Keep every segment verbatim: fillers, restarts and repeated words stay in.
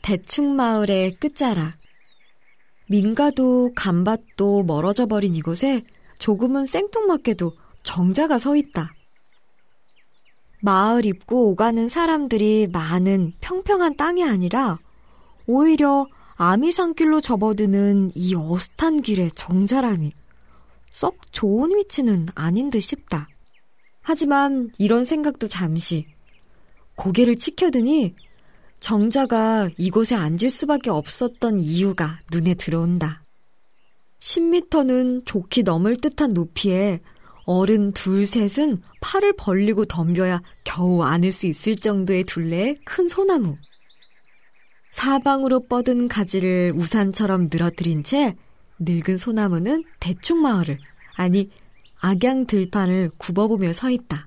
대충마을의 끝자락. 민가도 간밭도 멀어져 버린 이곳에 조금은 생뚱맞게도 정자가 서 있다. 마을 입구 오가는 사람들이 많은 평평한 땅이 아니라 오히려 아미산길로 접어드는 이 어슷한 길의 정자라니 썩 좋은 위치는 아닌 듯 싶다. 하지만 이런 생각도 잠시. 고개를 치켜드니 정자가 이곳에 앉을 수밖에 없었던 이유가 눈에 들어온다. 십 미터는 좋게 넘을 듯한 높이에 어른 둘 셋은 팔을 벌리고 덤벼야 겨우 안을 수 있을 정도의 둘레의 큰 소나무. 사방으로 뻗은 가지를 우산처럼 늘어뜨린 채 늙은 소나무는 대충마을을, 아니 악양들판을 굽어보며 서 있다.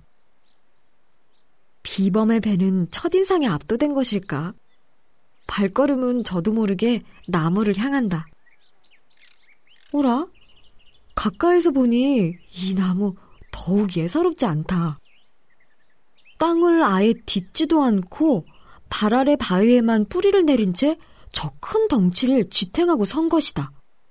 비범의 배는 첫인상에 압도된 것일까? 발걸음은 저도 모르게 나무를 향한다. 어라? 가까이서 보니 이 나무 더욱 예사롭지 않다. 땅을 아예 딛지도 않고 발 아래 바위에만 뿌리를 내린 채 저 큰 덩치를 지탱하고 선 것이다.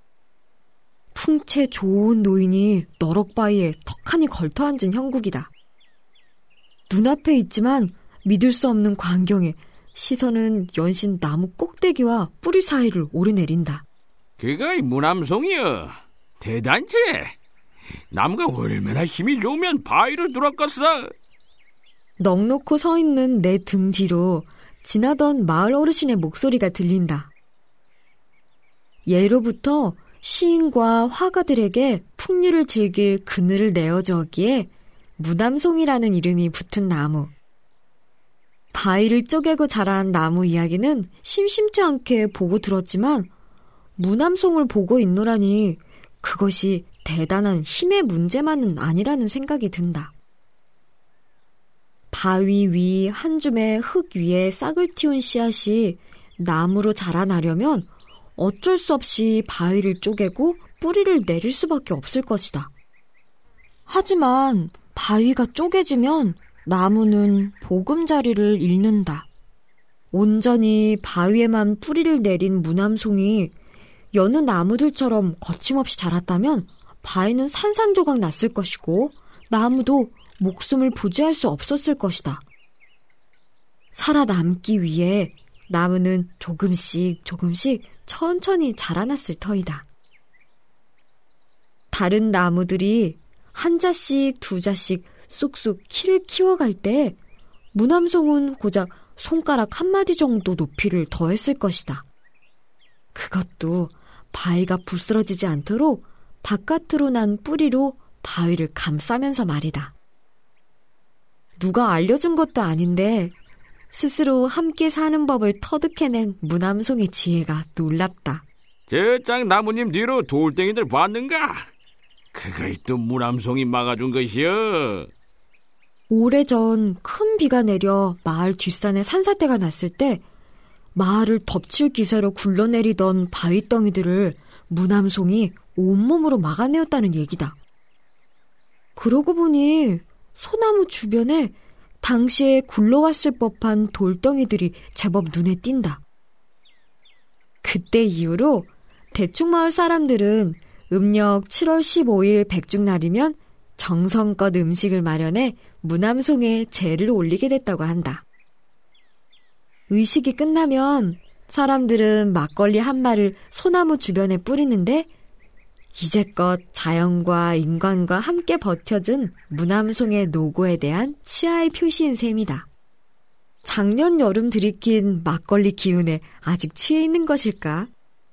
풍채 좋은 노인이 너럭바위에 턱하니 걸터앉은 형국이다. 눈앞에 있지만 믿을 수 없는 광경에 시선은 연신 나무 꼭대기와 뿌리 사이를 오르내린다. 그가 이 무남송이여. 대단지. 나무가 얼마나 힘이 좋으면 바위를 뚫었겠어. 넋놓고 서 있는 내 등 뒤로 지나던 마을 어르신의 목소리가 들린다. 예로부터 시인과 화가들에게 풍류를 즐길 그늘을 내어주었기에 무남송이라는 이름이 붙은 나무. 바위를 쪼개고 자란 나무 이야기는 심심치 않게 보고 들었지만 무남송을 보고 있노라니 그것이 대단한 힘의 문제만은 아니라는 생각이 든다. 바위 위 한 줌의 흙 위에 싹을 틔운 씨앗이 나무로 자라나려면 어쩔 수 없이 바위를 쪼개고 뿌리를 내릴 수밖에 없을 것이다. 하지만 바위가 쪼개지면 나무는 보금자리를 잃는다. 온전히 바위에만 뿌리를 내린 무남송이 여느 나무들처럼 거침없이 자랐다면 바위는 산산조각 났을 것이고 나무도 목숨을 부지할 수 없었을 것이다. 살아남기 위해 나무는 조금씩 조금씩 천천히 자라났을 터이다. 다른 나무들이 한 자씩 두 자씩 쑥쑥 키를 키워갈 때 무남송은 고작 손가락 한마디 정도 높이를 더했을 것이다. 그것도 바위가 부스러지지 않도록 바깥으로 난 뿌리로 바위를 감싸면서 말이다. 누가 알려준 것도 아닌데 스스로 함께 사는 법을 터득해낸 무남송의 지혜가 놀랍다. 저짱 나무님 뒤로 돌덩이들 봤는가? 그거 또 무남송이 막아준 것이여. 오래전 큰 비가 내려 마을 뒷산에 산사태가 났을 때 마을을 덮칠 기세로 굴러내리던 바위덩이들을 무남송이 온몸으로 막아내었다는 얘기다. 그러고 보니 소나무 주변에 당시에 굴러왔을 법한 돌덩이들이 제법 눈에 띈다. 그때 이후로 대충마을 사람들은 음력 칠월 십오일 백중날이면 정성껏 음식을 마련해 무남송에 제를 올리게 됐다고 한다. 의식이 끝나면 사람들은 막걸리 한 마를 소나무 주변에 뿌리는데 이제껏 자연과 인간과 함께 버텨준 무남송의 노고에 대한 치아의 표시인 셈이다. 작년 여름 들이킨 막걸리 기운에 아직 취해 있는 것일까?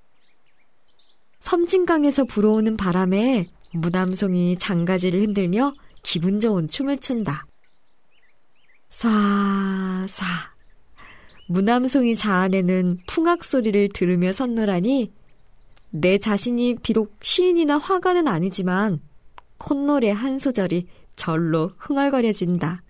섬진강에서 불어오는 바람에 무남송이 장가지를 흔들며 기분 좋은 춤을 춘다. 쏴쏴. 무남송이 자아내는 풍악 소리를 들으며 섰노라니 내 자신이 비록 시인이나 화가는 아니지만 콧노래 한 소절이 절로 흥얼거려진다.